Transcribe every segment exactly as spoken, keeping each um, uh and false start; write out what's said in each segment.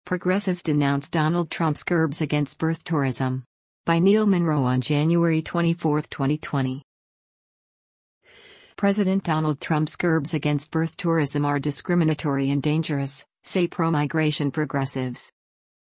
Progressives denounce Donald Trump's curbs against birth tourism. By Neil Monroe on January twenty-fourth, twenty twenty. President Donald Trump's curbs against birth tourism are discriminatory and dangerous, say pro-migration progressives.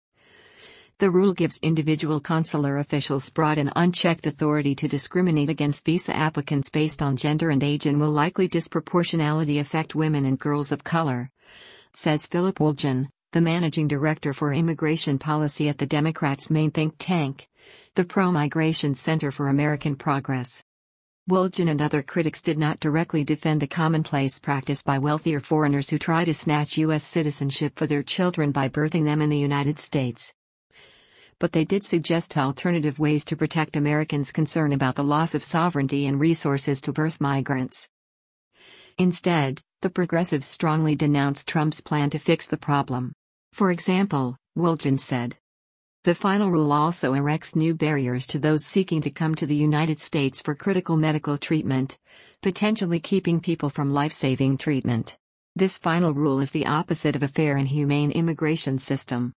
The rule gives individual consular officials broad and unchecked authority to discriminate against visa applicants based on gender and age and will likely disproportionately affect women and girls of color, says Philip Wuljan, the managing director for immigration policy at the Democrats' main think tank, the Pro-Migration Center for American Progress. Wuljan and other critics did not directly defend the commonplace practice by wealthier foreigners who try to snatch U S citizenship for their children by birthing them in the United States. But they did suggest alternative ways to protect Americans' concern about the loss of sovereignty and resources to birth migrants. Instead, the progressives strongly denounced Trump's plan to fix the problem. For example, Wuljan said, "The final rule also erects new barriers to those seeking to come to the United States for critical medical treatment, potentially keeping people from life-saving treatment. This final rule is the opposite of a fair and humane immigration system."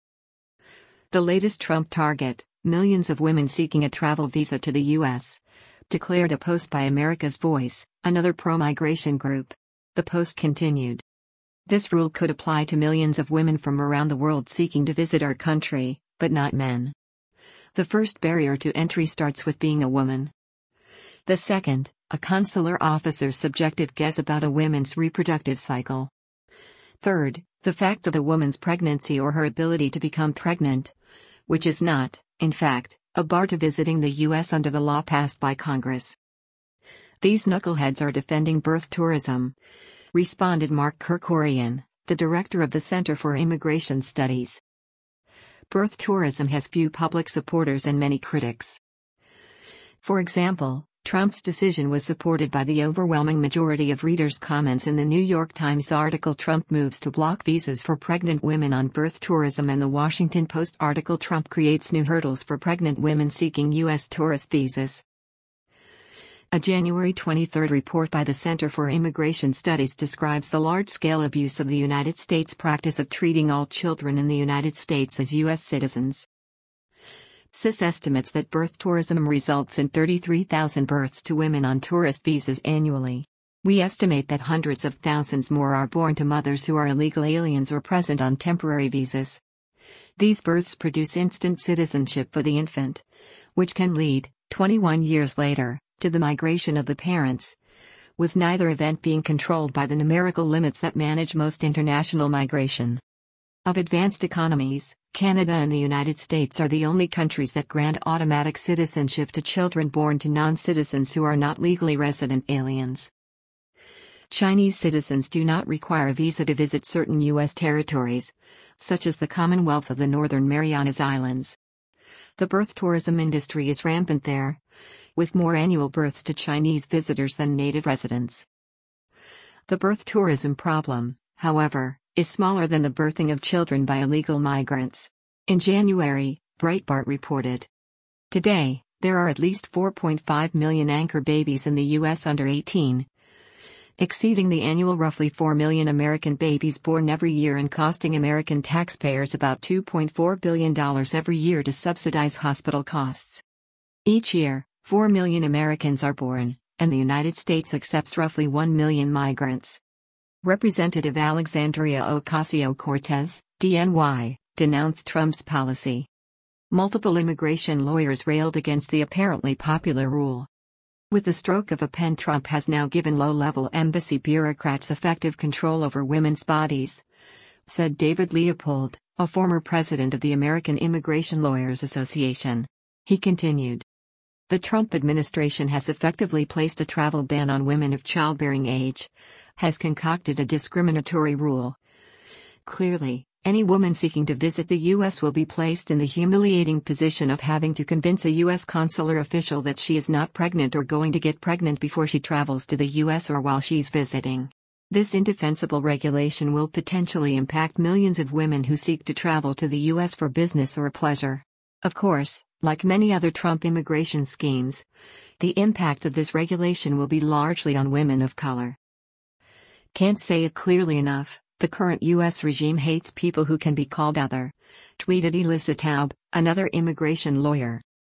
The latest Trump target, millions of women seeking a travel visa to the U S, declared a post by America's Voice, another pro-migration group. The post continued, "This rule could apply to millions of women from around the world seeking to visit our country, but not men. The first barrier to entry starts with being a woman. The second, a consular officer's subjective guess about a woman's reproductive cycle. Third, the fact of a woman's pregnancy or her ability to become pregnant, which is not, in fact, a bar to visiting the U S under the law passed by Congress. These knuckleheads are defending birth tourism," responded Mark Kerkorian, the director of the Center for Immigration Studies. Birth tourism has few public supporters and many critics. For example, Trump's decision was supported by the overwhelming majority of readers' comments in the New York Times article "Trump moves to block visas for pregnant women on birth tourism" and the Washington Post article "Trump creates new hurdles for pregnant women seeking U S tourist visas." A January twenty-third report by the Center for Immigration Studies describes the large-scale abuse of the United States practice of treating all children in the United States as U S citizens. S I S estimates that birth tourism results in thirty-three thousand births to women on tourist visas annually. "We estimate that hundreds of thousands more are born to mothers who are illegal aliens or present on temporary visas. These births produce instant citizenship for the infant, which can lead, twenty-one years later, to the migration of the parents, with neither event being controlled by the numerical limits that manage most international migration. Of advanced economies, Canada and the United States are the only countries that grant automatic citizenship to children born to non-citizens who are not legally resident aliens. Chinese citizens do not require a visa to visit certain U S territories, such as the Commonwealth of the Northern Marianas Islands. The birth tourism industry is rampant there, with more annual births to Chinese visitors than native residents. The birth tourism problem, however, is smaller than the birthing of children by illegal migrants. In January, Breitbart reported, "Today, there are at least four point five million anchor babies in the U S under eighteen, exceeding the annual roughly four million American babies born every year and costing American taxpayers about two point four billion dollars every year to subsidize hospital costs. Each year, four million Americans are born, and the United States accepts roughly one million migrants." Representative Alexandria Ocasio-Cortez, D N Y, denounced Trump's policy. Multiple immigration lawyers railed against the apparently popular rule. "With the stroke of a pen, Trump has now given low-level embassy bureaucrats effective control over women's bodies," said David Leopold, a former president of the American Immigration Lawyers Association. He continued, "The Trump administration has effectively placed a travel ban on women of childbearing age, has concocted a discriminatory rule. Clearly, any woman seeking to visit the U S will be placed in the humiliating position of having to convince a U S consular official that she is not pregnant or going to get pregnant before she travels to the U S or while she's visiting. This indefensible regulation will potentially impact millions of women who seek to travel to the U S for business or pleasure. Of course, like many other Trump immigration schemes, the impact of this regulation will be largely on women of color. Can't say it clearly enough, The current U S regime hates people who can be called other, tweeted Elissa Taub, another immigration lawyer.